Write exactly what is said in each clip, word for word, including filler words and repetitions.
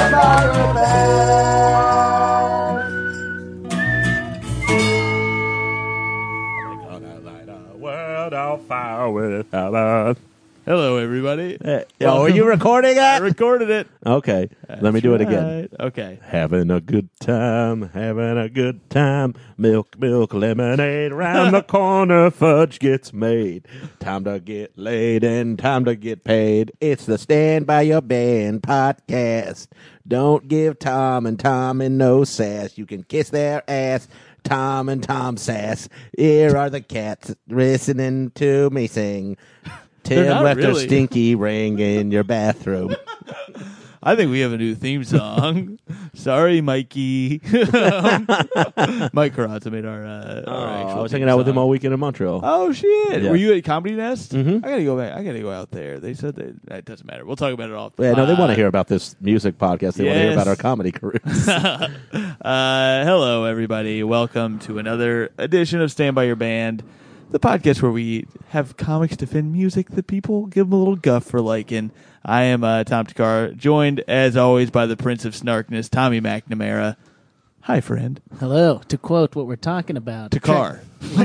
Stand by your band. We're gonna light a world on fire without us. Hello, everybody. Hey, oh, are you recording I it? recorded it. Okay, That's let me do it again. right. Okay. Having a good time, having a good time. Milk, milk, lemonade. Round the corner, fudge gets made. Time to get laid and time to get paid. It's the Stand By Your Band podcast. Don't give Tom and Tom and no sass. You can kiss their ass. Tom and Tom sass. Here are the cats listening to me sing. They're Tim not left really. a stinky ring in your bathroom. I think we have a new theme song. Sorry, Mikey. Mike Carranza made our, uh, Oh, our actual I was theme hanging out with him song. all weekend in Montreal. Oh, shit. Yeah. Were you at Comedy Nest? Mhm. I gotta go back. I gotta go out there. They said that that doesn't matter. We'll talk about it off. Yeah, no, they uh, want to hear about this music podcast. They want to hear yes. about our comedy careers. uh, hello, everybody. Welcome to another edition of Stand By Your Band, the podcast where we have comics defend music that people give them a little guff for liking. I am uh, Tom Takar, joined, as always, by the Prince of Snarkness, Tommy McNamara. Hi, friend. Hello. To quote what we're talking about. Takar.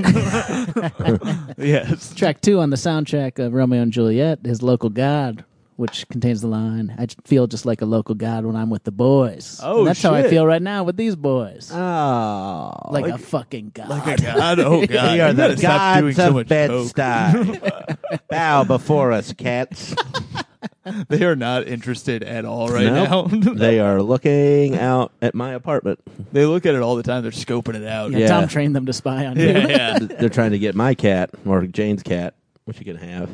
Yes. Track two on the soundtrack of Romeo and Juliet is Local God, which contains the line, I feel just like a local god when I'm with the boys. Oh, and that's how I shit. feel right now with these boys. Oh, like, a fucking god. Like a god. Oh, God. we are You the gotta stop doing gods so of much coke. Bed-Stuy. Bow before us, cats. They are not interested at all right Nope. now. They are looking out at my apartment. They look at it all the time. They're scoping it out. yeah, Yeah. Tom trained them to spy on you. Yeah, yeah. They're trying to get my cat, or Jane's cat, which you can have.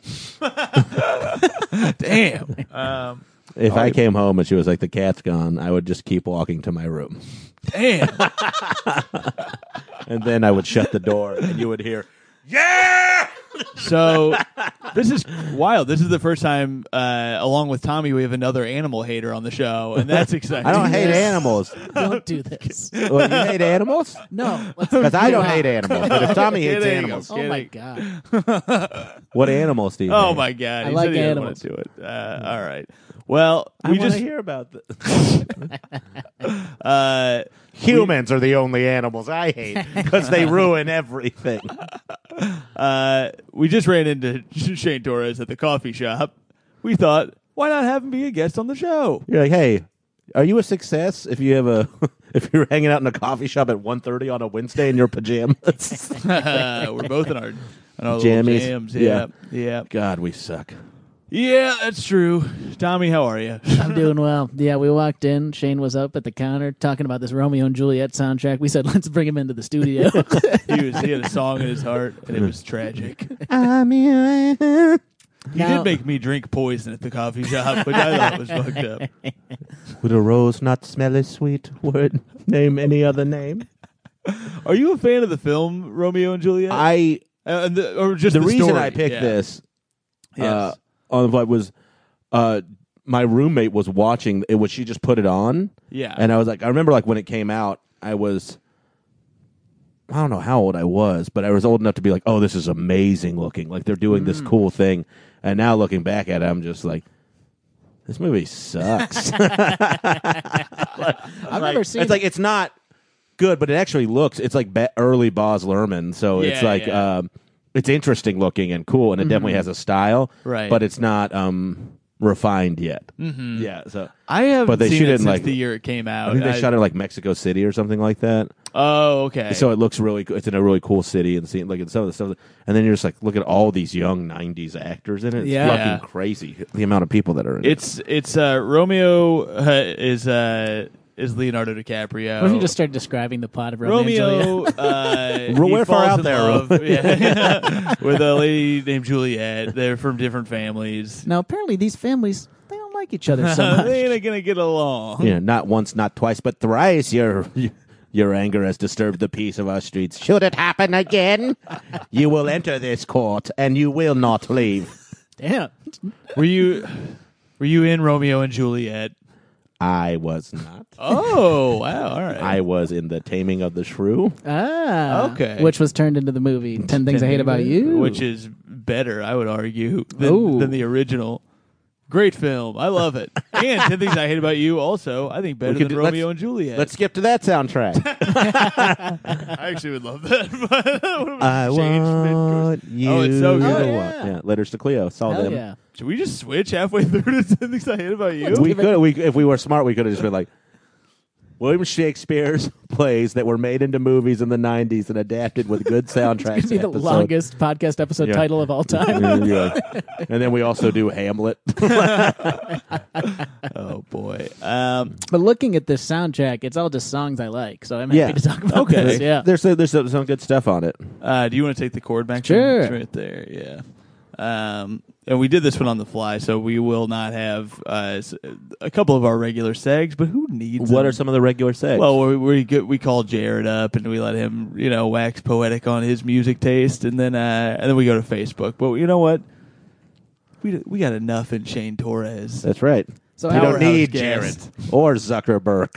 Damn. Um, If Oh, I you- came home and she was like, the cat's gone, I would just keep walking to my room. damn. And then I would shut the door, and you would hear, yeah! So this is wild. This is the first time, uh, along with Tommy, we have another animal hater on the show, and that's exciting. I don't hate Yes. animals. Don't do this. Well, you hate animals? No. let's- Because I don't Wow. hate animals. But if Tommy hates Kidding. animals, Oh, my Kidding. God. what animals do you Oh hate? my God! I He like said he didn't animals. want to do it. Uh, all right. Well, I we want just to hear about the uh, humans are the only animals I hate because they ruin everything. uh, we just ran into Shane Torres at the coffee shop. We thought, why not have him be a guest on the show? You're like, hey, are you a success if you have a if you're hanging out in a coffee shop at one thirty on a Wednesday in your pajamas? We're both in our, in our little Jammies. jams. Yeah. Yeah, yeah, God, we suck. yeah. That's true. Tommy, how are you? I'm doing well. Yeah, we walked in. Shane was up at the counter talking about this Romeo and Juliet soundtrack. We said, let's bring him into the studio. he was he had a song in his heart, and it was tragic. I'm here. He Now- did make me drink poison at the coffee shop, which I thought was fucked up. Would a rose not smell as sweet? Would name any other name? Are you a fan of the film Romeo and Juliet? I uh, and the, or just the, the, reason story? I picked Yeah. this Yes. uh, on the was uh, my roommate was watching it. Was she just put it on? Yeah. And I was like, I remember like when it came out, I was, I don't know how old I was, but I was old enough to be like, oh, this is amazing looking. Like they're doing this Mm. cool thing. And now looking back at it, I'm just like, this movie sucks. I've never seen It's like, it's not good, but it actually looks, it's like be- early Baz Luhrmann. So it's Yeah, like, yeah. um, it's interesting looking and cool. And it definitely has a style. Right. But it's not um, refined yet. Mhm. Yeah. So I haven't But they seen shoot it it in, since like- the year it came out. I think they I- shot it like Mexico City or something like that. Oh, okay. So it looks really. It's in a really cool city and seeing like some of the stuff. And then you're just like, look at all these young nineties actors in it. It's Yeah. fucking Yeah. crazy the amount of people that are in it. it's it's uh, Romeo uh, is uh, is Leonardo DiCaprio. What if you just start describing the plot of Romeo, and Juliet? Romeo, uh, Well, he we're far falls out in there, love, Ro. yeah, with a lady named Juliet. They're from different families. Now, apparently these families, they don't like each other so much. they ain't gonna get along. you know, not once, not twice, but thrice. Your your anger has disturbed the peace of our streets. Should it happen again, you will enter this court and you will not leave. Damn. Were you were you in Romeo and Juliet? I was not. Oh wow! All right. I was in The Taming of the Shrew. Ah. Okay. Which was turned into the movie Ten Things I Hate About You. which is better, I would argue, than, Ooh. than the original. Great film. I love it. And ten Things I Hate About You also, I think better We could than do- Romeo let's- and Juliet. Let's skip to that soundtrack. I actually would love that. But I changed want mid-course. you. Oh, it's so to good. Oh, want- yeah. yeah. Letters to Cleo. Saw Hell them. yeah. Should we just switch halfway through to ten Things I Hate About You? We give it- could. We if we were smart, we could have just been like William Shakespeare's plays that were made into movies in the nineties and adapted with good soundtracks. It's be the episode. longest podcast episode Yeah. title of all time. Yeah. And then we also do Hamlet. Oh boy. Um, But looking at this soundtrack, it's all just songs I like, so I'm happy Yeah. to talk about Okay. this. Yeah. There's there's some some good stuff on it. uh, do you want to take the chord back? Sure. It's right there. Yeah. Um, and we did this one on the fly, so we will not have uh, s- a couple of our regular segs. But who needs? What them? are some of the regular segs? Well, we we, get, we call Jared up and we let him, you know, wax poetic on his music taste, and then uh, and then we go to Facebook. But you know what? We we got enough in Shane Torres. that's right. So You our don't need house Jared guest. or Zuckerberg.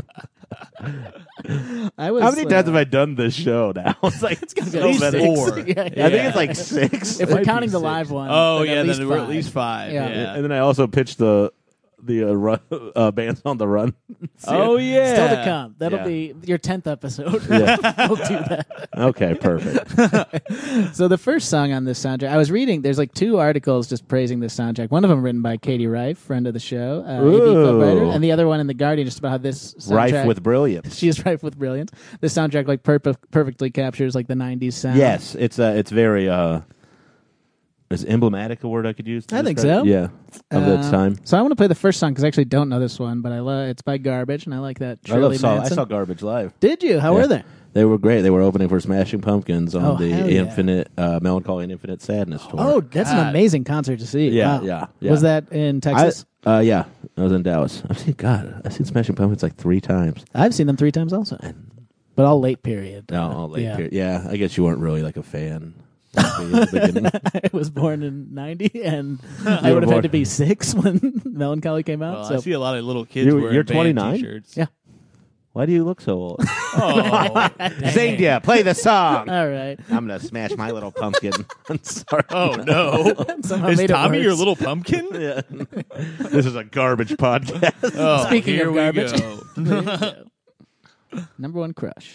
I was, How many uh, times have I done this show now? It's like it's gonna be at least six. four. Yeah, yeah. I think Yeah. it's like six. If Might we're be counting the six. live one. Oh then yeah, at least then we're at five. least five. Yeah. Yeah. And then I also pitched the the uh, run, uh, bands on the run. Oh yeah. Still to come. That'll Yeah. be your tenth episode. Yeah. We'll do that. Okay, perfect. So the first song on this soundtrack, I was reading. There's like two articles just praising this soundtrack. One of them written by Katie Rife, friend of the show, uh, A V Club Ooh. writer, and the other one in the Guardian, just about how this soundtrack, Rife with brilliance. she is rife with brilliance. This soundtrack like perp- perfectly captures like the nineties sound. Yes, it's uh, it's very uh, is emblematic a word I could use? to I think describe- so. Yeah, of that Um, time. So I want to play the first song because I actually don't know this one, but I love it's by Garbage, and I like that. I Shirley love saw I Manson. saw Garbage live. Did you? How Yeah. were they? They were great. They were opening for Smashing Pumpkins on Oh, the hell yeah. Infinite uh, Melancholy and Infinite Sadness tour. Oh, that's an God. amazing concert to see. Yeah, Wow. yeah, yeah. Was that in I, Texas? uh, yeah, I was in Dallas. I've seen God. I've seen Smashing Pumpkins like three times. I've seen them three times also, but all late period. No, all late yeah. period. Yeah, I guess you weren't really like a fan. at the beginning. I was born in ninety, and You I were would have born- had to be six when Melancholy came out. Well, so I see a lot of little kids You- wearing you're band twenty-nine? T-shirts. Yeah. Why do you look so old? Oh, Xavier, play the song. all right. I'm gonna smash my little pumpkin. I'm sorry. oh no! Somehow Is made it Tommy worse. your little pumpkin? Yeah. This is a garbage podcast. Oh, Speaking here of we garbage. go. There you go. Number one crush.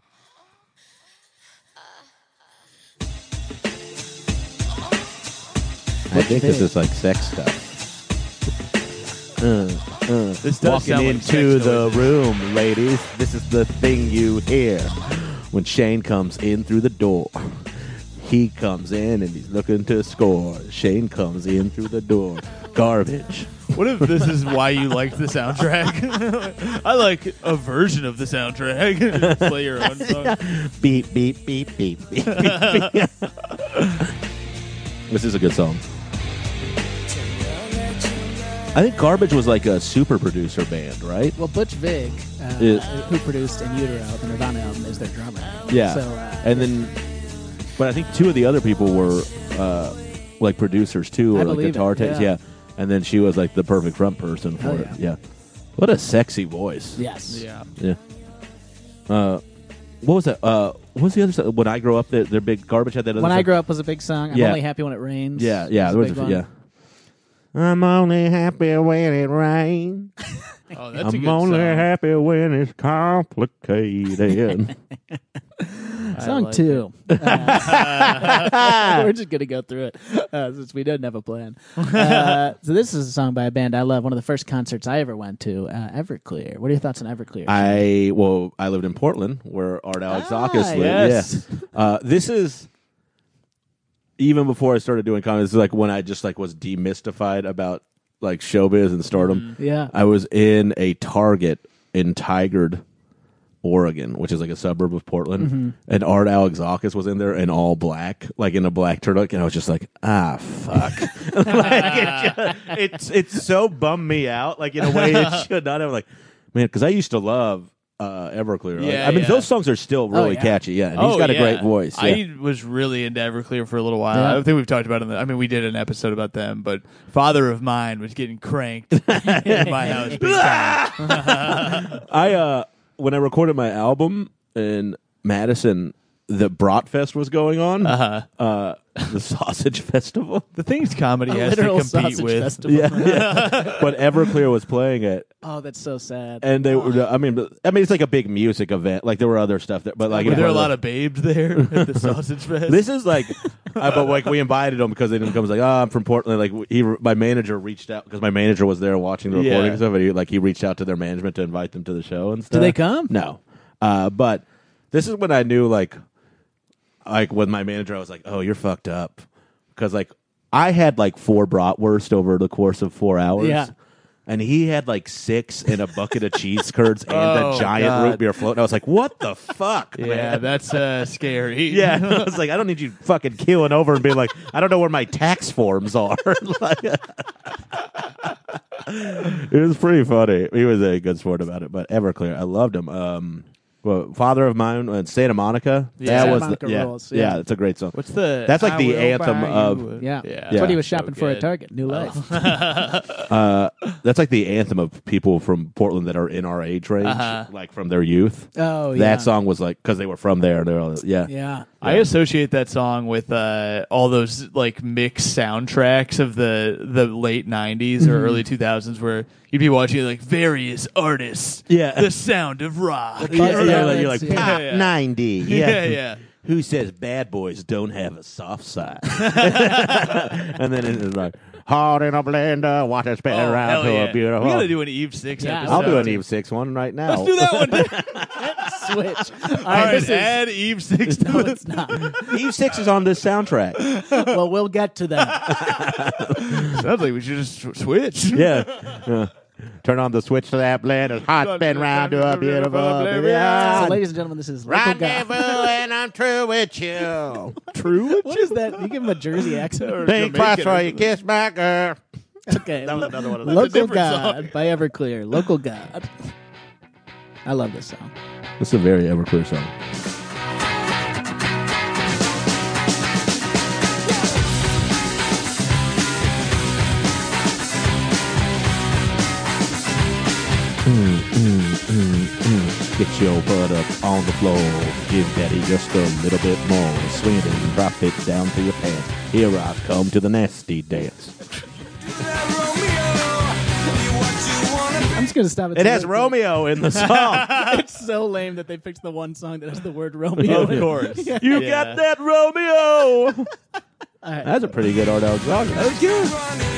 I think this is like sex stuff. Uh, uh. This does Walking sound like into sex the noises. room, ladies. This is the thing you hear when Shane comes in through the door. He comes in and he's looking to score. Shane comes in through the door. Garbage. What if this is why you liked the soundtrack? I like a version of the soundtrack. Play your own song. Beep, beep, beep, beep, beep, beep, beep. This is a good song. I think Garbage was like a super producer band, right? Well, Butch Vig, uh, Is- who produced In Utero, the Nirvana album, is their drummer. Yeah. So, uh, And then, but I think two of the other people were uh, like producers too, I or like believe guitar it, techs. yeah. Yeah. And then she was like the perfect front person for Hell it. Yeah. What a sexy voice. yes. Yeah. Yeah. Uh, what was that? Uh, what was the other song? When I Grow Up, their, their big Garbage had that other When song? I Grow Up was a big song. I'm Yeah. only happy when it rains. Yeah, yeah. There was big a, one. yeah. I'm only happy when it rains. Oh, that's a I'm good only song. happy when it's complicated. I Song like two. Uh, we're just going to go through it uh, since we didn't have a plan. Uh, so this is a song by a band I love. One of the first concerts I ever went to, uh, Everclear. What are your thoughts on Everclear? I well, I lived in Portland where Art Alexakis Ah, lived. yes. Yeah. Uh, this is even before I started doing comedy. This is like when I just like was demystified about like showbiz and stardom. yeah. I was in a Target in Tigard, Oregon, which is like a suburb of Portland, Mm-hmm. and Art Alexakis was in there in all black, like in a black turtleneck, and I was just like, ah, fuck. Like, it just, it's it's so bummed me out, like in a way it should not have. Like, man, because I used to love uh, Everclear. Like, Yeah, I mean, yeah. those songs are still really yeah. catchy. Yeah, and he's Oh, got a yeah. great voice. Yeah. I was really into Everclear for a little while. Yeah. I think we've talked about it. In the, I mean, we did an episode about them, but Father of Mine was getting cranked in my house big time. I uh when I recorded my album in Madison, the Bratfest was going on, Uh-huh. uh, the Sausage Festival. The things comedy A has to literal compete sausage with. festival. Yeah, yeah. But Everclear was playing it, Oh, that's so sad. and they were. I mean, I mean, it's like a big music event. Like there were other stuff there, but like Were it there a was- lot of babes there at the Sausage Fest? This is like, uh, but like we invited them because they didn't come. Like, oh, I'm from Portland. Like he, my manager reached out because my manager was there watching the recording Yeah. and stuff. And he, like he reached out to their management to invite them to the show and stuff. Did they come? No, uh, but this is when I knew like, like with my manager, I was like, oh, you're fucked up because like I had like four bratwurst over the course of four hours. Yeah. And he had like six and a bucket of cheese curds and Oh, a giant God. root beer float. And I was like, what the fuck, yeah, man? that's uh, scary. Yeah, I was like, I don't need you fucking keeling over and being like, I don't know where my tax forms are. Like, it was pretty funny. He was a good sport about it, but Everclear, I loved him. Um, well, Father of Mine, uh, Santa Monica. Yeah. That Santa was Monica the, yeah, rules, yeah, yeah. it's a great song. What's the? That's like I the will anthem buy of- you a- Yeah. yeah. That's what he was So shopping for at good. Target. New Life. Uh, that's like the anthem of people from Portland that are in our age range, Uh-huh. like from their youth. Oh, yeah. That song was like because they were from there. They're all, yeah, Yeah. I associate that song with uh, all those like mixed soundtracks of the the late nineties or early two thousands, where you'd be watching like various artists, Yeah. the sound of rock, Yeah, Yeah, yeah, like, you're like yeah. pop Yeah. ninety. yeah, yeah. Who says bad boys don't have a soft side? And then it's like hard in a blender, watch it spin Oh, around hell to yeah. a beautiful. We gotta do an Eve Six Yeah, episode. I'll do an Eve Six one right now. Let's do that one. Switch. All All right, right, this is. add Eve Six to No, it. it's not. Eve Six is on this soundtrack. Well, we'll get to that. Sounds like we should just sw- switch. Yeah. Yeah. Turn on the switch to that blender, hot spin round to a beautiful. So, Yeah. ladies and gentlemen, this is Local Rendezvous, Guy. and I'm true with you. True. What is that? You give him a Jersey accent. Think twice before you kiss my girl. Okay. That was another one of those. That's a Local different God song. by Everclear. Local God. I love this song. This is a very Everclear song. Mm, mm, mm, mm. Get your butt up on the floor. Give daddy just a little bit more. Swing it and drop it down to your pants. Here I come to the nasty dance. I'm just going to stop it. It has Romeo in the song. It's so lame that they picked the one song that has the word Romeo. Of in it. course. Yeah. You Yeah. got that, Romeo? All right. That's a pretty good Art Alexander. That was good.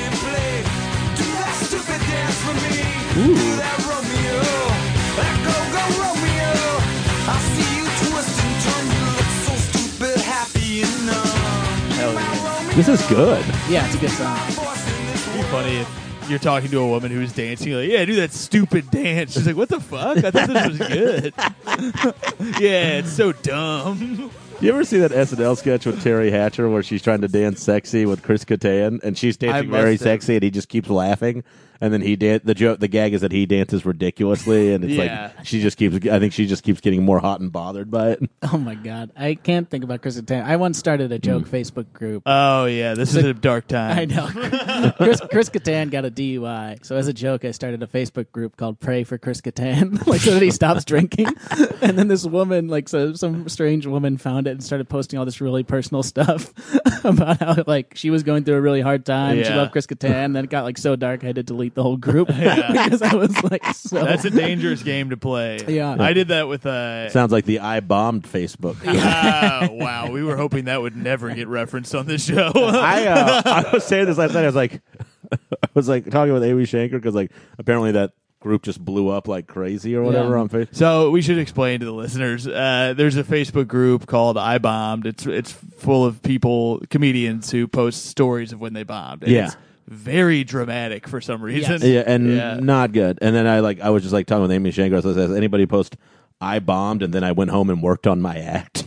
Hell yeah. This is good. Yeah, it's a good song. It'd be funny if you're talking to a woman who's dancing. You're like, yeah, do that stupid dance. She's like, what the fuck? I thought this was good. Yeah, it's so dumb. You ever see that S N L sketch with Terry Hatcher where she's trying to dance sexy with Chris Kattan and she's dancing must very have. sexy and he just keeps laughing and then he dan- the joke the gag is that he dances ridiculously and it's Yeah. like she just keeps I think she just keeps getting more hot and bothered by it. Oh my god, I can't think about Chris Kattan. I once started a joke Facebook group. Oh, yeah, this is a dark time. I know. Chris, Chris Kattan got a D U I. So as a joke, I started a Facebook group called "Pray for Chris Kattan," like so that he stops drinking. And then this woman, like so, some strange woman, found it and started posting all this really personal stuff about how like she was going through a really hard time. She Yeah. loved Chris Kattan. And then it got like so dark, I had to delete the whole group because I was like so. That's a dangerous game to play. Yeah. I did that with uh Sounds like the I bombed Facebook. ah, wow, we were hoping that would never get referenced on this show. I uh, I was saying this last night. I was like, I was like talking with Amy Shanker because like apparently that group just blew up like crazy or whatever Yeah. on Facebook. So we should explain to the listeners. Uh, there's a Facebook group called I Bombed. It's it's full of people, comedians who post stories of when they bombed. And Yeah. it's very dramatic for some reason. Yes. Yeah, and Yeah. not good. And then I like I was just like talking with Amy Shanker. So says anybody post I bombed, and then I went home and worked on my act.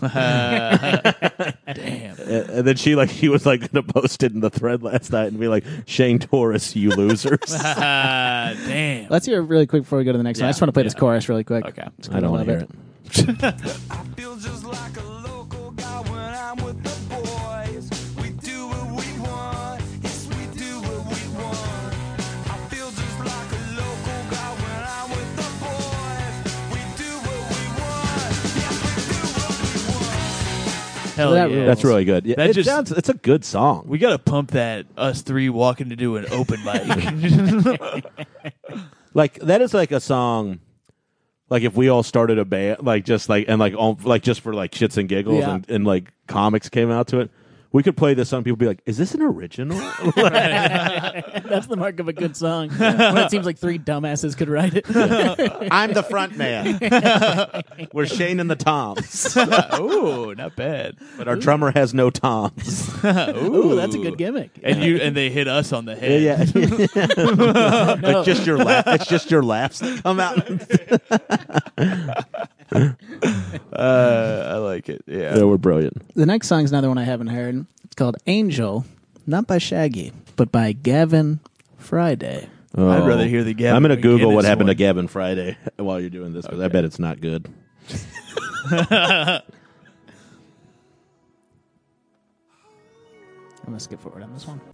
Damn. And and then she like she was like gonna post it in the thread last night and be like Shane Torres, you losers. Ah, damn. Let's hear it really quick before we go to the next one. I Yeah, just want to play yeah. this chorus really quick. Okay. Just I 'cause don't want love to hear it. I feel just like a local guy when I'm with the boys. We do what we want. Yes, we do what we want. I feel just like a local guy when I'm with the boys. We do what we want. Yes, we do what we want. Hell that yeah. rules. That's really good. Yeah, That it just- sounds, it's a good song. We got to pump that us three walking to do an open mic. Like that is like a song. Like if we all started a band, like just like and like all, like just for like shits and giggles, Yeah. and, and like comics came out to it, we could play this song. People would be like, "Is this an original?" That's the mark of a good song. When it seems like three dumbasses could write it. I'm the front man. We're Shane and the Toms, Ooh, not bad. but our drummer has no toms. Ooh, that's a good gimmick. And you and they hit us on the head. Yeah, No. it's just your laugh. It's just your laughs that come out. Uh, I like it. Yeah. Yeah, we're brilliant. The next song is another one I haven't heard. It's called Angel, not by Shaggy, but by Gavin Friday. I'd rather hear the Gavin I'm going to Google what McInnes happened to one. Gavin Friday while you're doing this, because I Okay. bet it's not good. I'm going to skip forward on this one.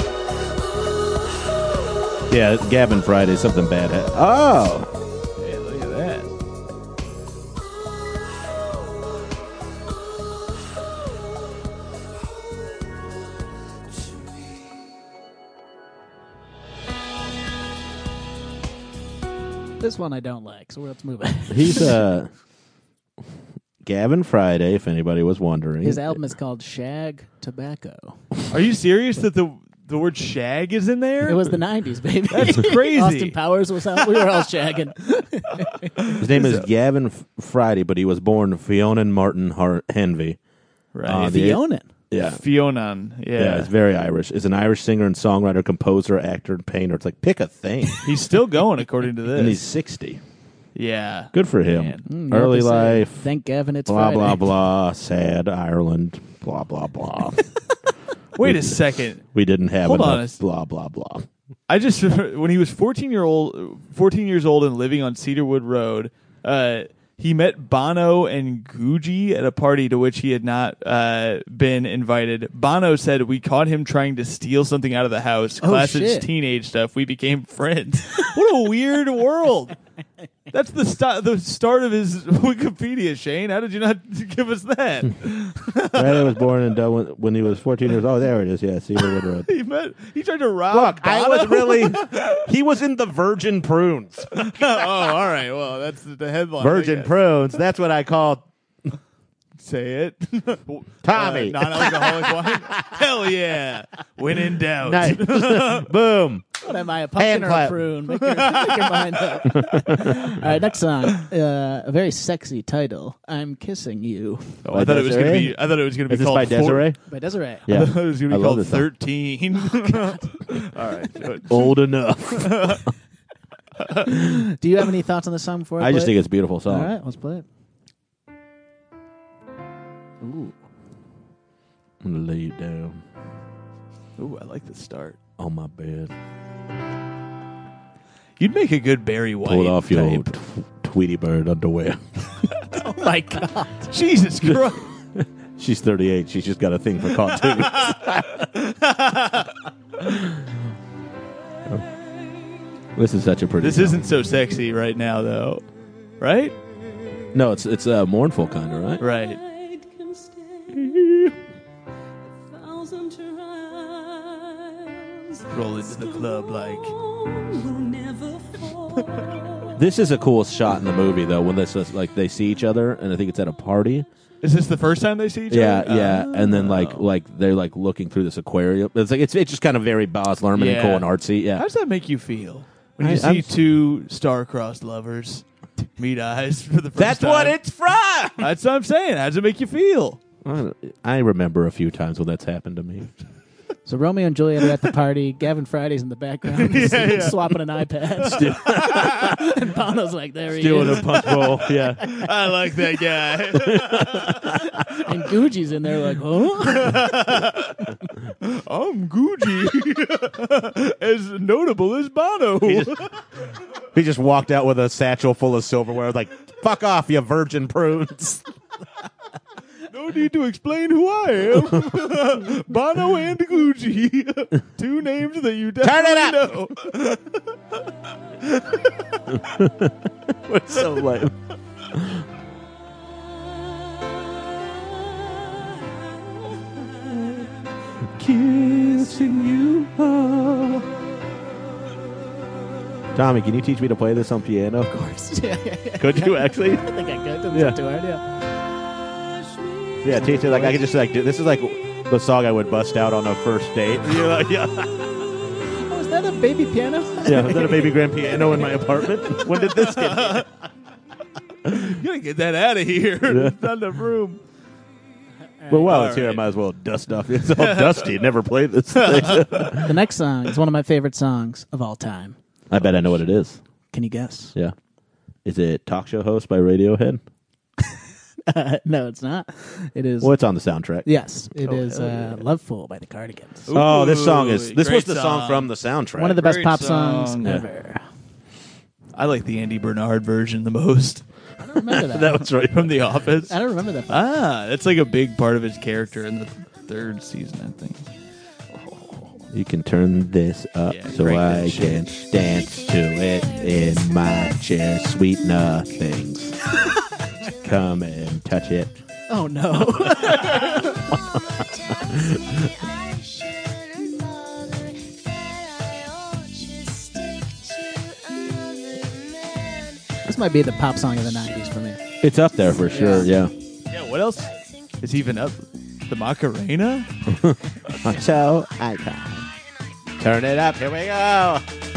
Yeah, Gavin Friday, something bad happened. Oh! Hey, look at that. This one I don't like, so let's move on. He's uh, Gavin Friday, if anybody was wondering. His album is called Shag Tobacco. Are you serious that the the word shag is in there? It was the nineties, baby. That's crazy. Austin Powers was out. We were all shagging. His name is Gavin F- Friday, but he was born Fiona and Martin Har- Henvey. right. Uh, the- Fiona. Yeah. Fionan. Yeah. Yeah, it's very Irish. Is an Irish singer and songwriter, composer, actor, and painter. It's like, pick a thing. He's still going according to And he's this. sixty. Yeah. Good for him. Man. Mm, you Early have to say, life, Thank Gavin it's blah, Friday. blah, blah, sad, Ireland, blah, blah, blah. Wait a second. We didn't have Hold enough, on a s- blah, blah, blah. I just when he was fourteen year old, fourteen years old, and living on Cedarwood Road, uh, he met Bono and Gucci at a party to which he had not uh, been invited. Bono said, "We caught him trying to steal something out of the house. Oh, Classic shit. teenage stuff. We became friends." What a weird world. That's the st- the start of his Wikipedia, Shane. How did you not give us that? Friday was born in Dublin when he was fourteen years old. Oh, there it is. Yeah, Cedarwood Road. he met. He tried to rob. Look, I Bono? was really. He was in the Virgin Prunes. oh, all right. Well, that's the headline. I Virgin guess. Prunes. That's what I call Say it. Tommy. Uh, non-alcoholic wine? Hell yeah. When in doubt. Nice. Boom. What am I, a pumpkin Hand or clap. a prune? Make your, make your mind up. All right, next song. Uh, a very sexy title. I'm Kissing You Oh, I thought it was going to Desiree? be. I thought it was going to be Is this called by Desiree? by Desiree. Yeah. I thought it was going I to be love called this song. thirteen. All right. good. Old enough. Do you have any thoughts on the song before I, I just play think it? it's a beautiful song. All right, let's play it. Ooh. I'm going to lay you down Ooh, I like the start. on my bed. You'd make a good Barry White. Pull off your type. old t- Tweety Bird underwear. Oh, my God. Jesus Christ. She's thirty-eight. She's just got a thing for cartoons. This is such a pretty This song. isn't so sexy right now, though. Right? No, it's it's uh, mournful kind of, right? Right. Roll into the club like. This is a cool shot in the movie, though, when this is, like they see each other, and I think it's at a party. Is this the first time they see each Yeah, other? yeah, and then like Oh. like they're like looking through this aquarium. It's like it's it's just kind of very Baz Luhrmann and Yeah. cool and artsy. Yeah, How does that make you feel when you I- see I'm- two star-crossed lovers meet eyes for the first that's time? what it's from. That's what I'm saying. How does it make you feel? I I remember a few times when that's happened to me. So Romeo and Juliet are at the party. Gavin Friday's in the background Yeah, yeah. swapping an iPad. And Bono's like, there he Doing is. a punch bowl. Yeah, I like that guy. And Gucci's in there like, huh? I'm Gucci. As notable as Bono. he just, he just walked out with a satchel full of silverware. Like, fuck off, you virgin prunes. No need to explain who I am. Bono and Gucci. Two names that you definitely Turn know. We're so lame. missing you. Oh. Tommy, can you teach me to play this on piano? Of course. Yeah, yeah, yeah. Could you actually? I think I could. Doesn't Yeah. sound too hard, yeah. Yeah, teach me. Like I could just like do. This is like the song I would bust out on a first date. You know, yeah. Oh, is that a baby piano? Yeah, is that a baby grand piano in my apartment? When did this get here? You gotta get that out of here. Yeah. It's not enough room. Well, while All it's here, I right. might as well dust off. It's all dusty. Never played this thing. The next song is one of my favorite songs of all time. I bet I know what it is. Can you guess? Yeah. Is it Talk Show Host by Radiohead? Uh, no, it's not. It is. Well, it's on the soundtrack. Yes, it Oh, is hell uh, yeah. Love Fool by the Cardigans. Ooh, Oh, this song is. This great was the song from the soundtrack. One of the best Great pop song. songs Yeah. ever. I like the Andy Bernard version the most. I don't remember that. That was right. From The Office. I don't remember that. Ah, that's like a big part of his character in the third season, I think. You can turn this up Yeah, so crank I that can shit. dance to it in my chair. Sweet nothings. Come and touch it. Oh no! This might be the pop song of the nineties for me. It's up there for sure, yeah. Yeah, what else is even up? The Macarena? So I can turn it up. Here we go.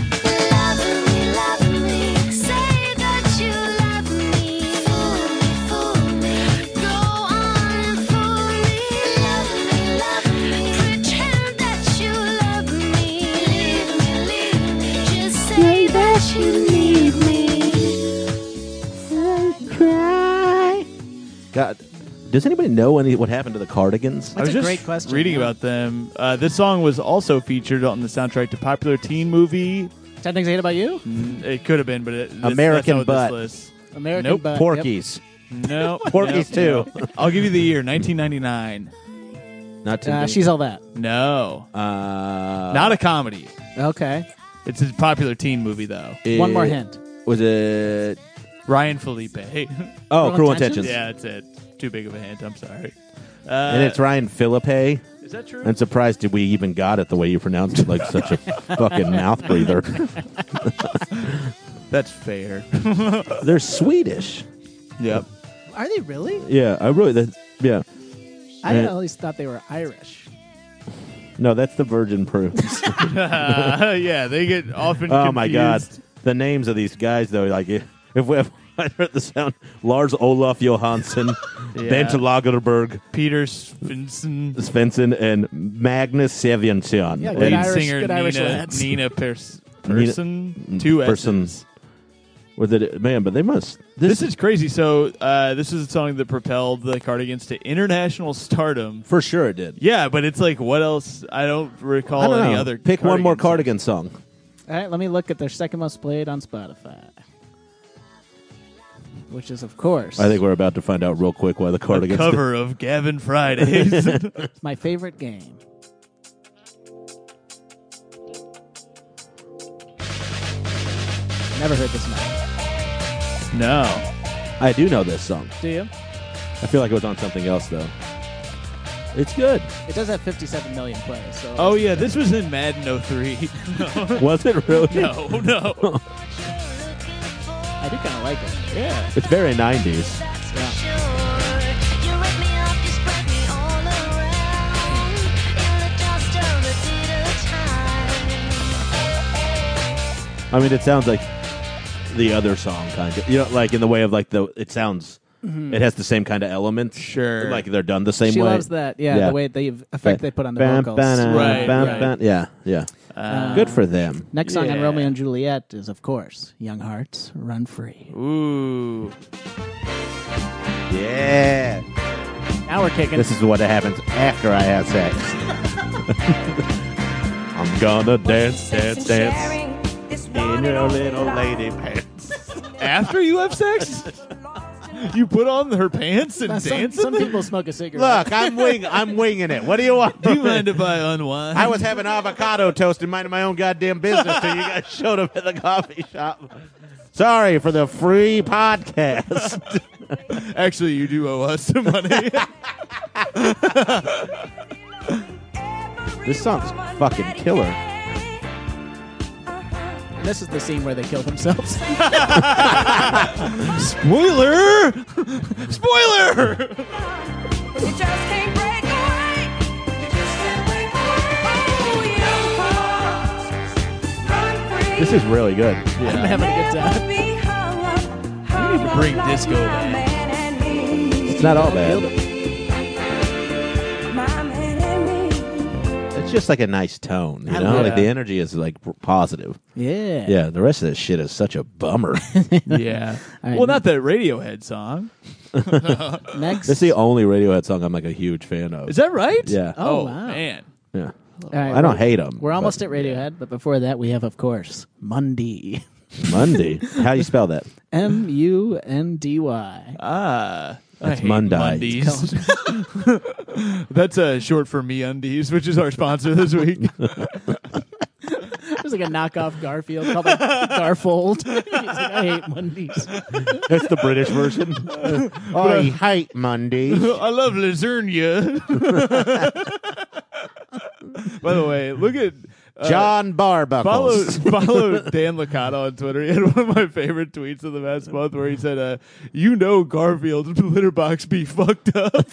God, does anybody know any, what happened to the Cardigans? I was a just great question, reading yeah. about them. Uh, this song was also featured on the soundtrack to popular teen movie. Ten Things I Hate About You? Mm, It could have been, but it, this, American that's not what Butt. this lists. American Nope. Butt. Porkies. No, Porky's no, too. no. I'll give you the year, nineteen ninety-nine. Not too Yep. Uh, big. she's all that. No, Uh, not a comedy. Okay. It's a popular teen movie, though. it- One more hint. Was it? Ryan Felipe. Oh, Cruel Cruel Intentions? Intentions. Yeah, that's it. Too big of a hint. I'm sorry. Uh, And it's Ryan Philippe. is that true? I'm surprised that we even got it the way you pronounced it, like such a fucking mouth breather. That's fair. They're Swedish. Yep. Are they really? Yeah, I really. That, yeah, I Yeah. always thought they were Irish. no, that's the Virgin Prunes. yeah, they get often. Oh my God, confused. the names of these guys though, like if we have. I heard the sound. Lars Olaf Johansson, Yeah. Bent Lagerberg, Peter Svensson, Svensson, and Magnus Sevjonsson. Yeah, And good lead Irish- singer good Irish Nina lads. Nina Pers- Person, two Persons. S's. Was it man? But they must. This is crazy. So uh, this is a song that propelled the Cardigans to international stardom. for sure. It did. Yeah, but it's like, what else? I don't recall I don't any know. other. Pick one more Cardigan Cardigan song. All right, let me look at their second most played on Spotify. Which is, of course, I think we're about to find out real quick why the songs. Cardigans. A cover of Gavin Fridays. my favorite game. Never heard this one. no. I do know this song. Do you? I feel like it was on something else though. It's good. It does have fifty-seven million plays. So Oh yeah, this was in Madden oh three. Was it really? no, no. I do kind of like it. Yeah. It's very nineties. Yeah. I mean, it sounds like the other song, kind of. You know, like in the way of like the. It sounds. It has the same kind of elements. Sure. Like they're done the same She way. loves that. Yeah, Yeah. the way they effect they put on the Bam, vocals. bam, Right, bam, right. bam. Yeah, yeah. Uh, Good for them. Next song on Yeah. Romeo and Juliet is, of course, Young Hearts, Run Free. Ooh. Yeah. Now we're kicking. This is what happens after I have sex. I'm gonna dance, dance, dance in your little lady pants. After you have sex? You put on her pants and Now, some, dance some in them? people smoke a cigarette. Look, I'm wing, I'm winging it. What do you want? Do you mind if I unwind? I was having avocado toast and minding my own goddamn business till you guys showed up at the coffee shop. Sorry for the free podcast. Actually, you do owe us some money. This song's fucking killer. This is the scene where they kill themselves. Spoiler! Spoiler! You just can't break away. You just can't break away. Oh, young hearts, run free. This is really good. I'm having a good time. Never be hung up, We need to hung bring up disco like back. my man and me. It's not all bad. My man and me. It's just like a nice tone, you I know? love Like it. the energy is like p- positive. Yeah. Yeah, the rest of this shit is such a bummer. Yeah. All right, Well, not that Radiohead song. Next. This is the only Radiohead song I'm like a huge fan of. Is that right? Yeah. Oh, Oh, wow. man. Yeah. All right, I don't we're- hate them. We're almost at Radiohead, but before that, we have, of course, Mundy. Monday. How do you spell that? M U N D Y. Ah. I That's hate Monday. Mondays. That's uh, short for Me Undies, which is our sponsor this week. There's like a knockoff Garfield called like Garfold. He's like, I hate Mondays. That's the British version. I hate Monday. I love lasagna. By the way, look at uh, John Follow, Barbuckles. follow Dan Licata on Twitter. He had one of my favorite tweets of the past month where he said, uh, you know Garfield's litter box be fucked up.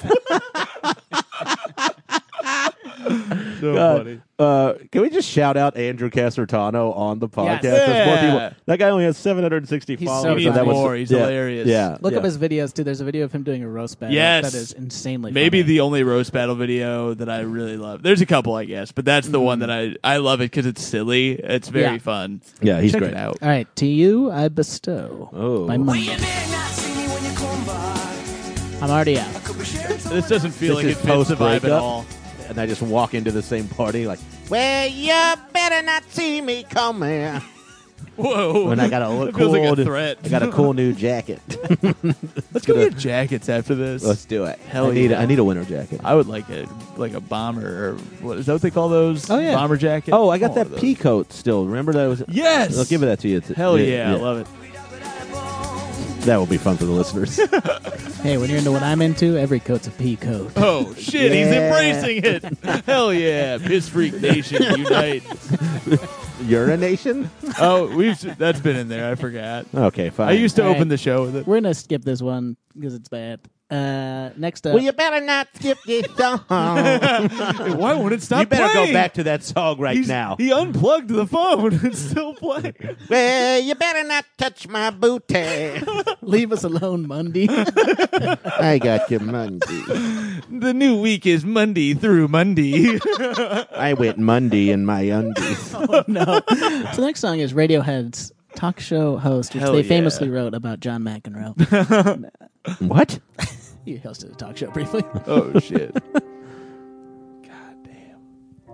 So Uh, funny. uh, can we just shout out Andrew Casertano on the podcast? Yes. There's more Yeah. people. That guy only has seven hundred sixty He's so followers. He and needs that was- more. He's yeah, hilarious. Yeah. Look yeah. up his videos, too. There's a video of him doing a roast battle. Yes. That is insanely Maybe funny. the only roast battle video that I really love. There's a couple, I guess, but that's the one that I I love it because it's silly. It's very Yeah. fun. Yeah, he's Check great. it out. All right. To you, I bestow. Oh. My Well, Monday. you may not see me when you come by. I'm already out. Could be sharing some This doesn't feel This like is it fits the vibe at post-breakup? all. And I just walk into the same party like, well, you better not see me coming. Whoa. When I got a That look feels cool. like a threat. I got a cool new jacket. Let's go get jackets after this. Let's do it. Hell I need yeah. I need a winter jacket. I would like a like a bomber or what is that what they call those? Oh, yeah. Bomber jacket. Oh, I got Oh, that those. pea coat still. Remember that was? Yes. I'll give that to you. Hell yeah, I love it. That will be fun for the listeners. Hey, when you're into what I'm into, every coat's a pea coat. Oh shit, he's Yeah. embracing it. Hell yeah, Piss Freak Nation unite. Urination? Oh, we've that's been in there. I forgot. Okay, fine. I used to All open right. the show with it. We're going to skip this one because it's bad. Uh, next up. Well, you better not skip this song. Why won't it stop? you better playing? go back to that song right He's- now. He unplugged the phone. It's still playing. Well, you better not touch my booty. Leave us alone, Monday. I got your Monday. The new week is Monday through Monday. I went Monday in my undies. No. So the next song is Radiohead's talk show host, which Hell they yeah. famously wrote about John McEnroe. What? He hosted a talk show briefly. Oh shit. God damn.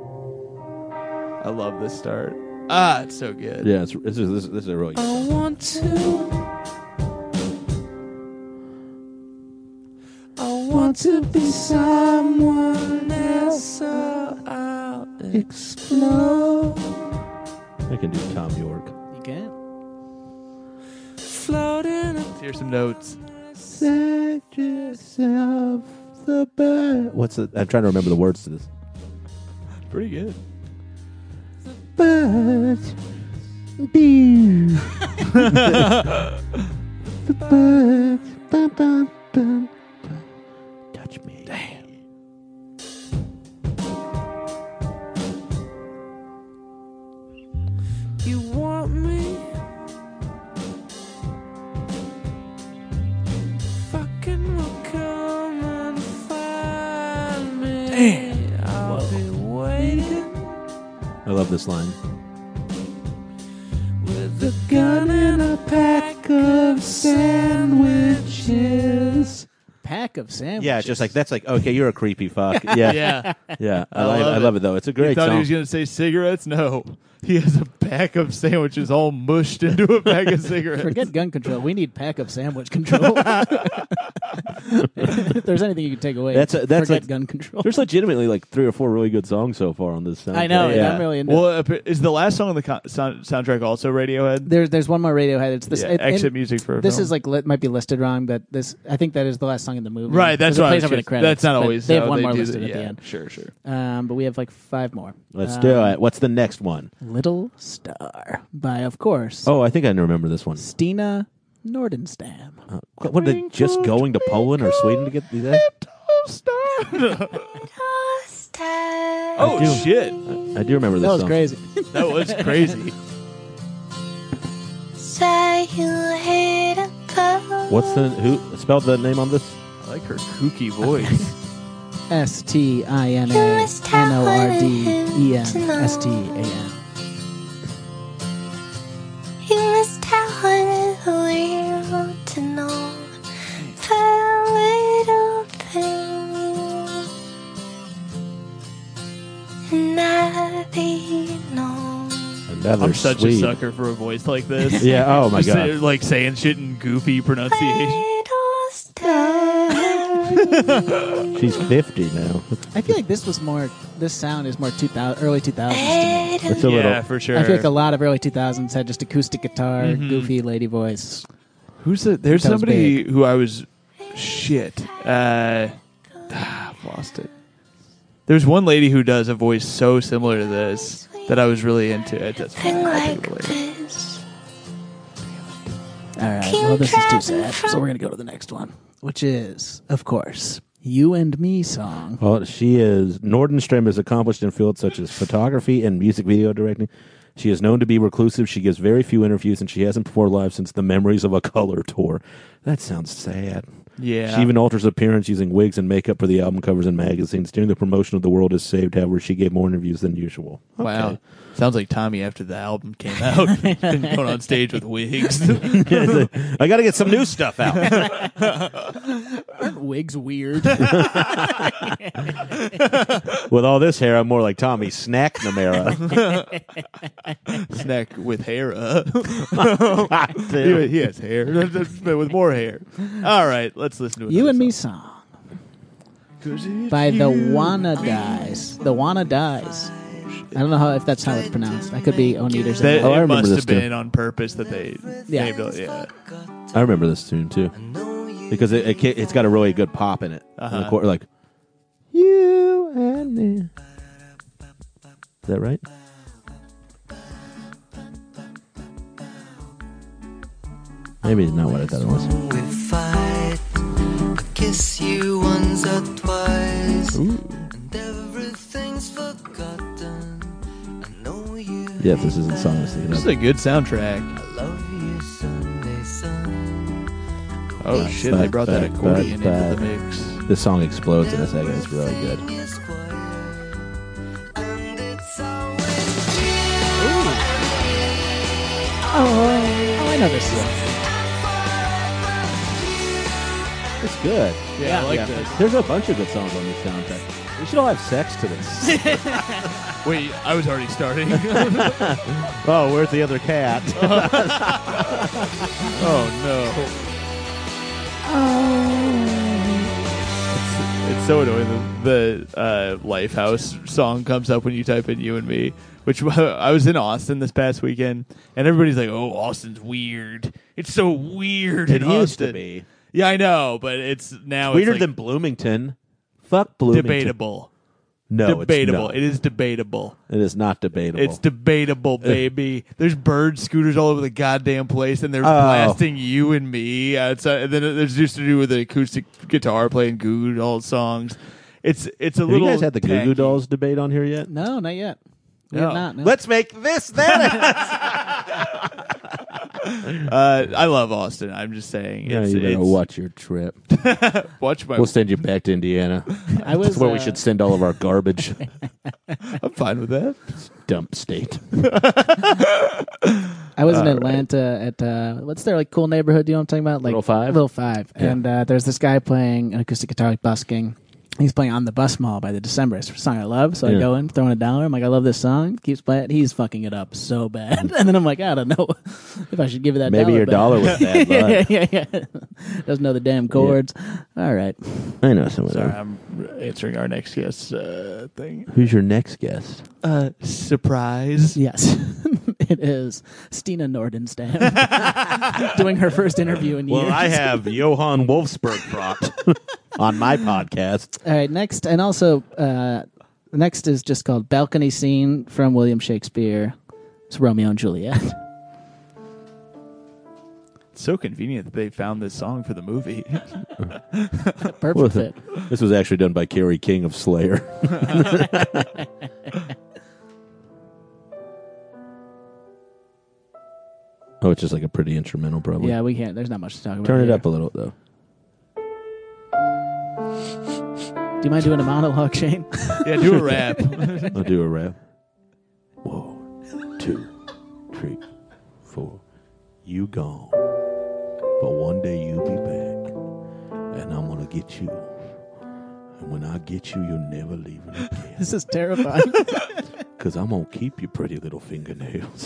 I love this start. Ah, it's so good. Yeah, it's, this is this, this is a really good. I want to. I want to be someone else, so I'll explode. I can do Tom York. You can? Floating Let's hear some notes. Set yourself the bird. What's the? I'm trying to remember the words to this. Pretty good. Birds, bee. The birds, bum, bum, bum, bum. Touch me. Damn. You want me? Fucking will come and find me. Damn. I'll be waiting I love this line. with a gun and a pack of sandwiches. Pack of sandwiches. Yeah, it's just like that's like okay, you're a creepy fuck. Yeah, yeah. Yeah. I, I like, love I it. love it though. It's a You great thought song. he was going to say cigarettes? No. He has a pack of sandwiches all mushed into a pack of cigarettes. Forget gun control. We need pack of sandwich control. If there's anything you can take away, That's a- that's forget like- gun control. There's legitimately like three or four really good songs so far on this soundtrack. I know. Yeah. I'm really into Well, uh, is the last song on the co- sound- soundtrack also Radiohead? There's there's one more Radiohead. It's this. Yeah, it- exit and music for a This film. is like li- might be listed wrong, but this I think that is the last song in the the movie. Right, that's 'Cause it what I plays was over the curious- credits. That's not but always They have how one they more do listed that. at the Yeah, end. Sure, sure. Um, but we have like five more. Let's Um, do it. What's the next one? Little Star by, of course, Oh, I think I remember this one. Stina Nordenstam. Uh, what, what are they just going to Poland or Sweden to get these? Oh, I do. shit. I do remember this That was song. crazy. That was crazy. What's the who spelled the name on this? I like her kooky voice. S T I N A N O R D E N S T A N. You must tell her the world to know the little things, and I be known. Another I'm such Swede. a sucker for a voice like this. Yeah. Oh my Just say- god. like saying shit in goofy pronunciation. Little star. She's fifty now. I feel like this was more. This sound is more two thousand, early two thousands to me. It's a Yeah, little. for sure. I feel like a lot of early two thousands had just acoustic guitar, Mhm. goofy lady voice. Who's the? There's That was somebody who I was shit. Uh, ah, I've lost it. There's one lady who does a voice so similar to this that I was really into it. That's Thing I'll like think of it later. this. All right. Well, this is too sad. So we're gonna go to the next one, which is, of course, "You and Me" song. Well, she is. Nordenstrom is accomplished in fields such as photography and music video directing. She is known to be reclusive. She gives very few interviews, and she hasn't performed live since the Memories of a Color tour. That sounds sad. Yeah. She even alters appearance using wigs and makeup for the album covers and magazines. During the promotion of The World Is Saved, however, she gave more interviews than usual. Wow. Okay. Sounds like Tommy after the album came out. Been going on stage with wigs. I got to get some new stuff out. Aren't wigs weird? With all this hair, I'm more like Tommy Snack Namera. Snack with hair. Uh. he, he has hair. But with more hair. All right, let's listen to it. "You and Me" song by the Wanna Dies. The Wanna Dies. I don't know how if that's how it's pronounced. I could be Oneaters. That, Oh, I it remember must this have too. been on purpose that they Yeah. named it. Yeah. I remember this tune too because it, it ca- it's got a really good pop in it. Uh-huh. In the chord, like you and me. Is that right? Maybe it's not what I thought it was. We fight. I kiss you once or twice, and everything's forgotten. I know you. Yeah, if this isn't song, I was thinking This is of. a good soundtrack. I love you, Sunday sun. Oh Bad, shit, they bad, brought that bad, accordion bad, into the bad. mix. This song explodes in a second. It's really good. Is quiet, and it's always Oh, I know this song. It's good. Yeah, I like this. There's a bunch of good songs on this soundtrack. We should all have sex to this. Wait, I was already starting. Oh, where's the other cat? Oh no. It's, it's so annoying. The, the uh, Lifehouse song comes up when you type in "You and Me," which I was in Austin this past weekend, and everybody's like, "Oh, Austin's weird. It's so weird." It in used to Austin." be. Yeah, I know, but it's now Weirder it's than like Bloomington. Fuck Bloomington. debatable. No, debatable. It's It is debatable. not. It is not debatable. It's debatable, baby. There's bird scooters all over the goddamn place, and they're Oh. blasting "You and Me" outside. And then there's just to do with an acoustic guitar playing Goo Goo Dolls songs. It's it's a Have little. you guys had the Goo Goo tacky. Dolls debate on here yet? No, not yet. We No. have not. No. Let's make this that. Uh, I love Austin. I'm just saying. Yeah, It's, you better it's- watch your trip. watch my. We'll send you back to Indiana. I was. That's where we uh, should send all of our garbage. I'm fine with that. Dump state. I was in Atlanta at uh, what's their like cool neighborhood? Do you know what I'm talking about? Like Little Five? Little Five. Yeah. And uh, there's this guy playing an acoustic guitar, like busking. He's playing "On the Bus Mall" by the Decemberists, a song I love. So Yeah. I go in, throwing a dollar. I'm like, I love this song. Keeps playing. He's fucking it up so bad. And then I'm like, I don't know if I should give it that. Maybe dollar your back. dollar was bad. yeah, But yeah, yeah. Doesn't know the damn chords. All right. I know someone. Sorry, I'm answering our next guest uh, thing. Who's your next guest? Uh, surprise. Yes. it is Stina Nordenstam doing her first interview in years. Well, I have Johann Wolfsburg propped on my podcast. All right, next, and also uh, next is just called Balcony Scene from William Shakespeare. It's Romeo and Juliet. It's so convenient that they found this song for the movie. Perfect Well, fit. This was actually done by Kerry King of Slayer. Oh, it's just like a pretty instrumental, probably. Yeah, we can't. There's not much to talk about. Turn it here. up a little, though. Do you mind doing a monologue, Shane? Yeah, do a rap. I'll do a rap. One, two, three, four. You gone, but one day you'll be back, and I'm gonna get you. And when I get you, you're never leaving again. This is terrifying. Cause I'm gonna keep your pretty little fingernails.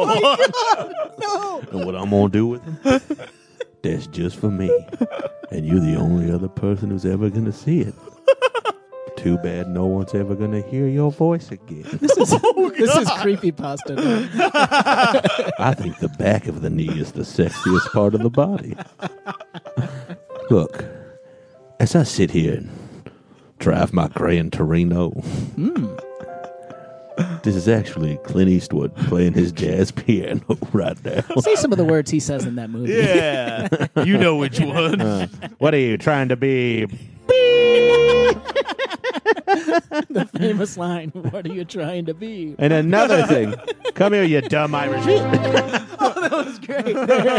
No. And what I'm gonna do with them, that's just for me. And you're the only other person who's ever gonna see it. Too bad no one's ever gonna hear your voice again. This is this is creepypasta. man. I think the back of the knee is the sexiest part of the body. Look, as I sit here and drive my Gran Torino, this is actually Clint Eastwood playing his jazz piano right now. Say some of the words he says in that movie. Yeah. You know which one. Uh, what are you trying to be? The famous line, "What are you trying to be?" And another thing, come here, you dumb Irish. That's great.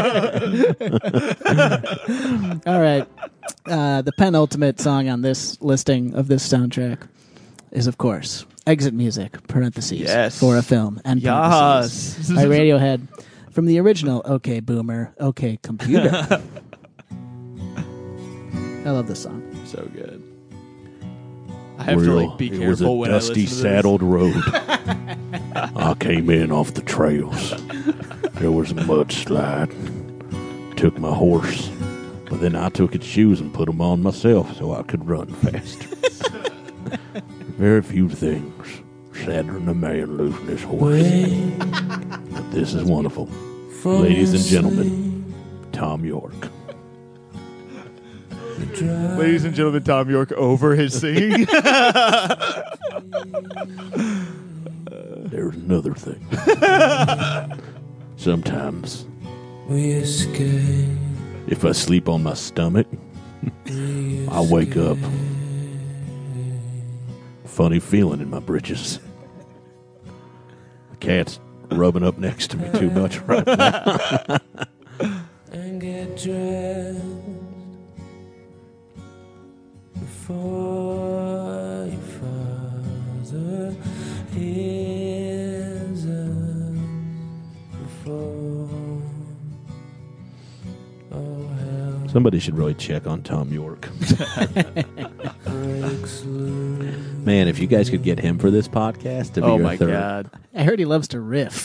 All right. Uh, the penultimate song on this listing of this soundtrack is, of course, Exit Music, parentheses, Yes. for a film, and parentheses, Yes. by Radiohead, from the original OK Boomer, OK Computer. I love this song. So good. I have to like be It was a careful when I dusty, listen to saddled road. I came in off the trails. There was a mudslide. Took my horse, but then I took its shoes and put them on myself so I could run faster. Very few things sadder than a man losing his horse. But this is wonderful. Ladies and gentlemen, Tom York. this. Ladies and gentlemen, Tom York over his singing. There's another thing. Sometimes, We escape. if I sleep on my stomach, I wake up. Funny feeling in my britches. The cat's rubbing up next to me too much right now. And get dressed before your father hears us before. Oh, hell Somebody should really check on Tom York. breaks loose. Man, if you guys could get him for this podcast, to be Oh your my third. god! I heard he loves to riff.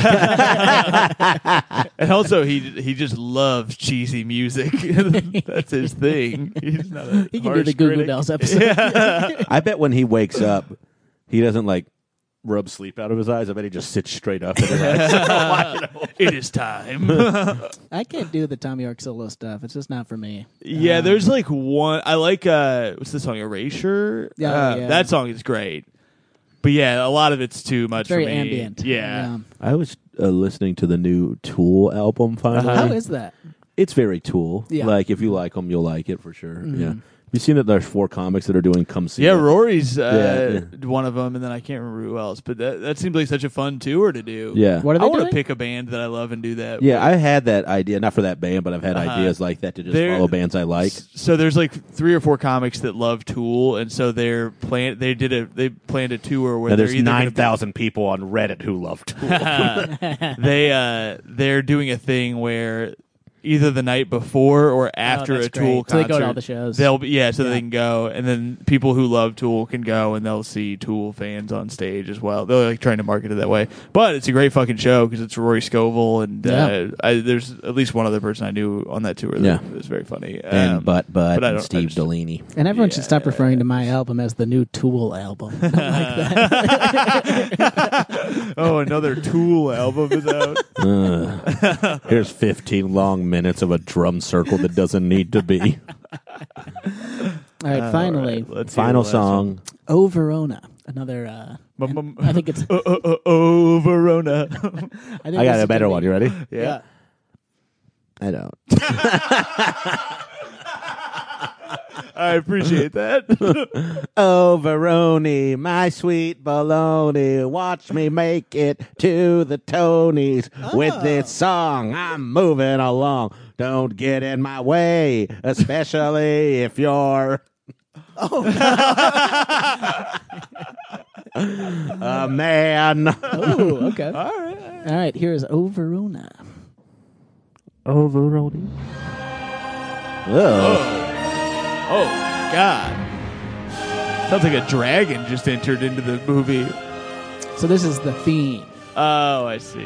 And also, he he just loves cheesy music. That's his thing. He's not a He can do harsh the Goo Goo critic. Dolls episode. I bet when he wakes up, he doesn't like rub sleep out of his eyes. I bet he just sits straight up and relaxes. It is time. I can't do the Tom York solo stuff. It's just not for me. Yeah, Um, there's like one. I like uh, what's the song? Erasure. Yeah, Uh, yeah. that song is great. But yeah, a lot of it's too much very for me. ambient. Yeah. I was uh, listening to the new Tool album finally. Uh-huh. How is that? It's very Tool. Yeah. Like, if you like them, you'll like it for sure. Yeah. You seen that there's four comics that are doing Come See Yeah, It? Rory's uh, Yeah, one of them, and then I can't remember who else. But that that seems like such a fun tour to do. Yeah. What are I they want to doing? pick a band that I love and do that. Yeah, with. I had that idea, not for that band, but I've had Uh-huh. ideas like that to just They're- follow bands I like. So there's like three or four comics that love Tool, and so they're plan. They did a they planned a tour where Now, they're there's either gonna nine be- thousand people on Reddit who love Tool. they uh they're doing a thing where either the night before or after Oh, that's a Tool great. So they concert. go to all the shows. They'll be, yeah, so Yeah. they can go, and then people who love Tool can go, and they'll see Tool fans on stage as well. They're like trying to market it that way, but it's a great fucking show because it's Rory Scovel, and Yeah. uh, I, there's at least one other person I knew on that tour. That Yeah. was very funny. and Um, Butt Butt but I and don't- I Steve just- Delaney. And everyone should Yeah, stop yeah, referring to my album as the new Tool album. I don't like that. oh, another Tool album is out. Uh, here's fifteen long minutes of a drum circle that doesn't need to be. All right, finally, All right, let's hear Final the last one. song. Oh Verona. Another. Uh, Bum, bum. I think it's. Uh, uh, uh, oh, Verona. I, think I this got is a better gonna one. be- You ready? yeah. I don't. I appreciate that. Oh, Veroni, my sweet baloney, watch me make it to the Tonys. With this song, I'm moving along. Don't get in my way, especially if you're a man. Oh, okay. All right. All right, here's Oh Verona. Oh, Veroni. Oh. Oh, God. Sounds like a dragon just entered into the movie. So this is the theme. Oh, I see.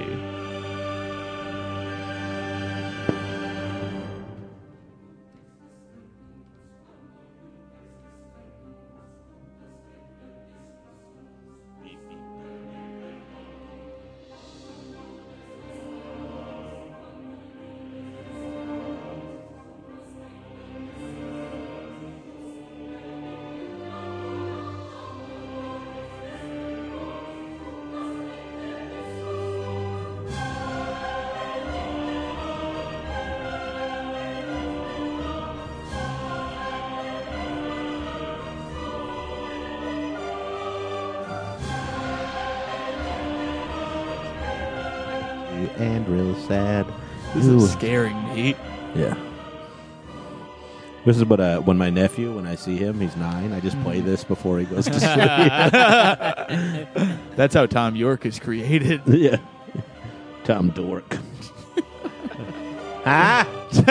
And real sad. This Ooh. is scaring me. Yeah. This is what uh, when my nephew, when I see him, he's nine. I just play this before he goes to sleep. That's how Tom York is created. Yeah. Tom Dork. ah.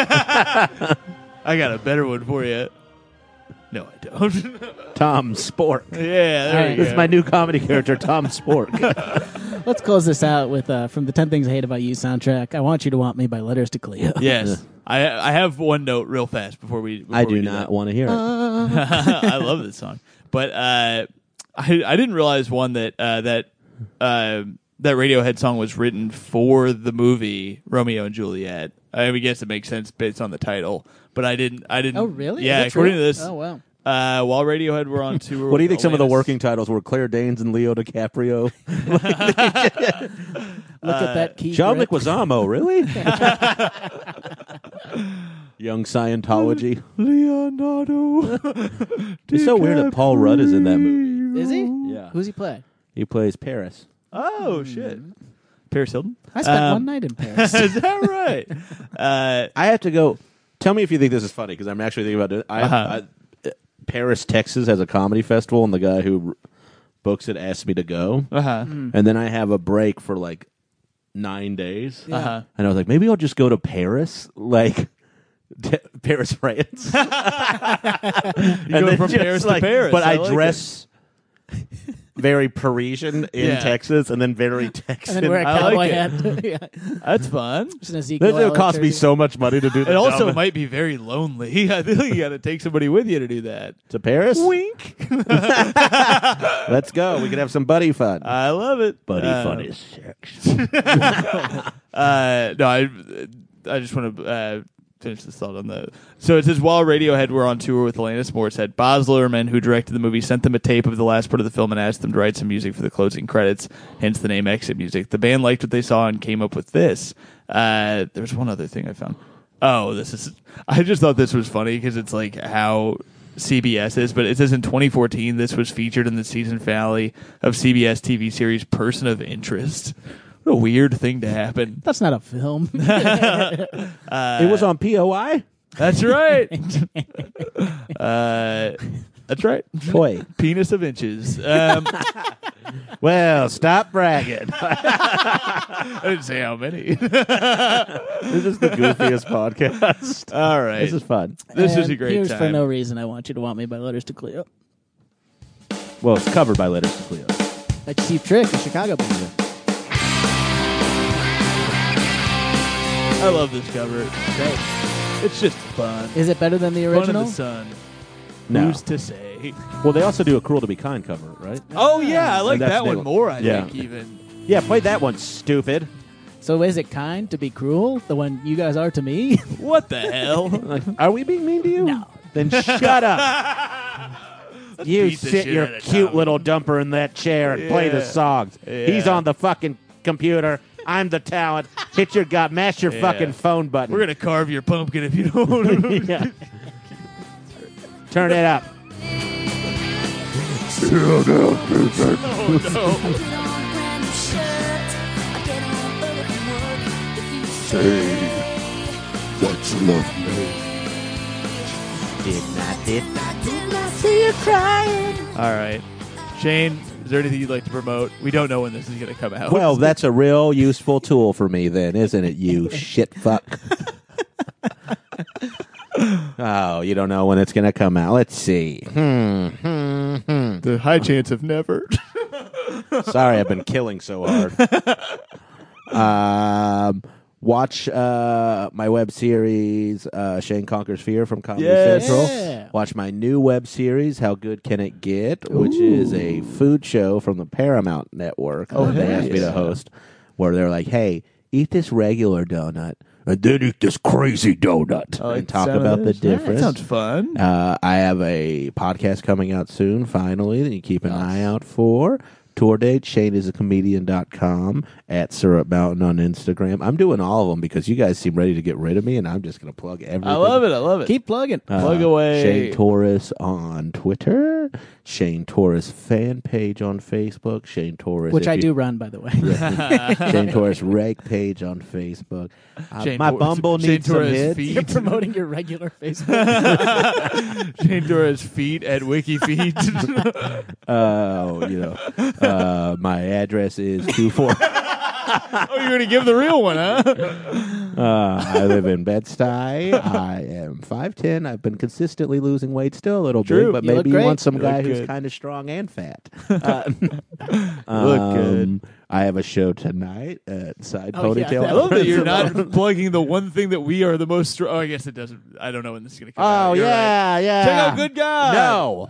I got a better one for you. No, I don't. Tom Spork. yeah, there All right. you This go. is my new comedy character, Tom Spork. Let's close this out with uh, from the ten Things I Hate About You soundtrack. I Want You to Want Me by Letters to Cleo. Yes. I I have one note real fast before we. Before I we do do not that. want to hear it. I love this song, but uh, I I didn't realize one that uh, that uh, that Radiohead song was written for the movie Romeo and Juliet. I mean, I guess it makes sense based on the title, but I didn't. I didn't. Oh, really? Yeah, Is that according true? to this, Oh, wow. uh, while Radiohead were on tour. What do you think with some of the Alanis- working titles were? Claire Danes and Leo DiCaprio? Look at that key. John grip. Leguizamo, really? Young Scientology. Leonardo. It's so weird that Paul Rudd is in that movie. Is he? Yeah. Who's he play? He plays Paris. Oh shit, Paris Hilton. I spent Um, one night in Paris. Is that right? uh, I have to go. Tell me if you think this is funny, because I'm actually thinking about it. I, Uh-huh. I, Paris, Texas has a comedy festival, and the guy who r- books it asked me to go. uh-huh. And then I have a break for like nine days. Uh-huh. And I was like, maybe I'll just go to Paris, like t- Paris, France. You And go then from just, Paris like- to Paris. But I, like dress very Parisian in Yeah. Texas, and then very and Texan. then wear a I cowboy like hat. yeah. it. That's fun. Just an Ezekiel This will Elliott cost me jersey. so much money to do. The It also dumb- might be very lonely. I think you got to take somebody with you to do that. to Paris. Wink. Let's go. We can have some buddy fun. I love it. buddy Uh, fun is sex. Uh, no, I, I just want to uh, finish this thought on the. So it says while Radiohead were on tour with Alanis Morissette, Baz Luhrmann, who directed the movie, sent them a tape of the last part of the film and asked them to write some music for the closing credits. Hence the name Exit Music. The band liked what they saw and came up with this. Uh, there's one other thing I found. Oh, this is. I just thought this was funny because it's like how C B S is, but it says in twenty fourteen this was featured in the season finale of C B S T V series Person of Interest. What a weird thing to happen. That's not a film. it was on P O I. That's right. uh, That's right. Toy. Penis of inches. Um, Well, stop bragging. I didn't say how many. This is the goofiest podcast. All right. This is fun. This is And a great Here's time. For No Reason, I Want You to Want Me by Letters to Cleo. Well, it's covered by Letters to Cleo. That's Cheap Trick, a Chicago band. I love this cover. Great. It's just fun. Is it better than the Fun in original? the sun. No. Who's to say? Well, they also do a Cruel to Be Kind cover, right? Oh, yeah. I like And that's that the one one. more, I Yeah. think, even. Yeah, play that one, stupid. So is it kind to be cruel? The one you guys are to me? What the hell? Like, are we being mean to you? No. Then shut up. You beat the sit shit your out of cute Tommy. little dumper in that chair and play the Yeah. songs. Yeah. He's on the fucking computer. I'm the talent. Hit your gut. Mash your Yeah. fucking phone button. We're going to carve your pumpkin if you don't. Yeah. Turn it up. Oh, no. Put on a brand new shirt. I get home early from work. If you say That you love me. Did not, did I did not see you crying. All right. Shane, is there anything you'd like to promote? We don't know when this is going to come out. Well, that's a real useful tool for me then, isn't it, you shit fuck? Oh, you don't know when it's going to come out. Let's see. Hmm, hmm, hmm. the high chance of never. Sorry, I've been killing so hard. Um, watch uh, my web series, uh, Shane Conquers Fear from Comedy Yes. Central. Yeah. Watch my new web series, How Good Can It Get, which is a food show from the Paramount Network Oh, that they asked me nice. to host, where they're like, hey, eat this regular donut, and then eat this crazy donut, I like and the talk sound of about the this. Yeah, that difference. sounds fun. Uh, I have a podcast coming out soon, finally, that you keep an eye out for. Tour date, Shane is a comedian dot com, at Syrup Mountain on Instagram. I'm doing all of them because you guys seem ready to get rid of me, and I'm just going to plug everything. I love it. I love it. Keep plugging. Uh, Plug away. Shane Torres on Twitter, Shane Torres fan page on Facebook, Shane Torres. Which if I you- do run, by the way. Shane Torres reg page on Facebook. Uh, Shane my Tor- Bumble Shane needs some Torres hits. feed. You're promoting your regular Facebook. Shane Torres feet at WikiFeet. Oh, you know, uh, my address is two four. oh, you're going to give the real one, huh? Uh, I live in Bed-Stuy. I am five ten. I've been consistently losing weight, still a little True. bit, but You look maybe you great. want some You guy look who's good. kind of strong and fat. Uh, Look good. um, I have a show tonight at Side Oh, yeah, Ponytail. that I love that you're not plugging the one thing that we are the most. Str- oh, I guess it doesn't. I don't know when this is going to come out. Oh, You're yeah, right. yeah. Check out Good God. No.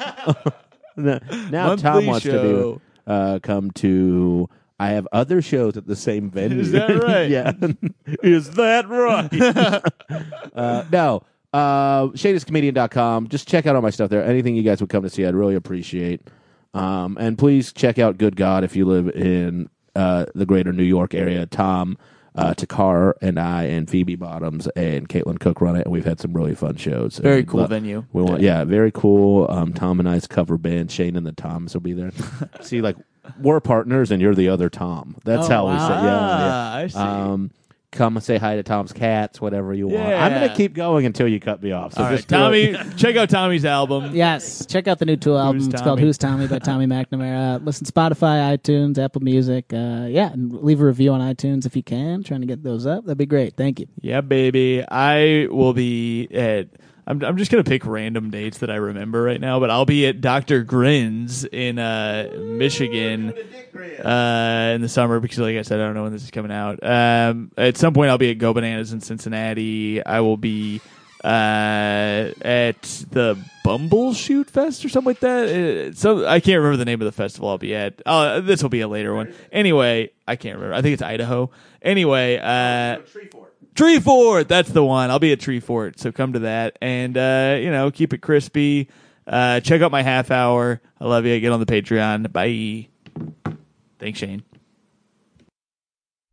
No, now Monthly Tom wants to show. do uh, come to. I have other shows at the same venue. Is that right? Yeah. Is that right? uh, no. Uh, Shane is comedian dot com. Just check out all my stuff there. Anything you guys would come to see, I'd really appreciate. Um, and please check out Good God if you live in uh, the greater New York area. Tom uh, Takar and I and Phoebe Bottoms and Caitlin Cook run it, and we've had some really fun shows. Very And cool lo- venue. We want, yeah, very cool. Um, Tom and I's cover band, Shane and the Toms, will be there. See, like we're partners, and you're the other Tom. That's Oh, how wow. we say. Yeah, Ah, I see. yeah. Um, come say hi to Tom's cats, whatever you want. Yeah. I'm gonna keep going until you cut me off. So All right, just do it. Tommy. Check out Tommy's album. Yes, check out the new Tool album. It's called Tommy? Who's Tommy by Tommy McNamara. Listen, Spotify, iTunes, Apple Music. Uh, yeah, and leave a review on iTunes if you can. Trying to get those up. That'd be great. Thank you. Yeah, baby. I will be at. I'm, I'm just going to pick random dates that I remember right now, but I'll be at Doctor Grins in uh, Michigan uh, in the summer because, like I said, I don't know when this is coming out. Um, at some point, I'll be at Go Bananas in Cincinnati. I will be uh, at the Bumbleshoot Fest or something like that. Uh, so I can't remember the name of the festival I'll be at. Uh, this will be a later one. Anyway, I can't remember. I think it's Idaho. Anyway, uh, Tree Fort, that's the one. I'll be at Tree Fort, so come to that. And, uh, you know, keep it crispy. Uh, check out my half hour. I love you. Get on the Patreon. Bye. Thanks, Shane.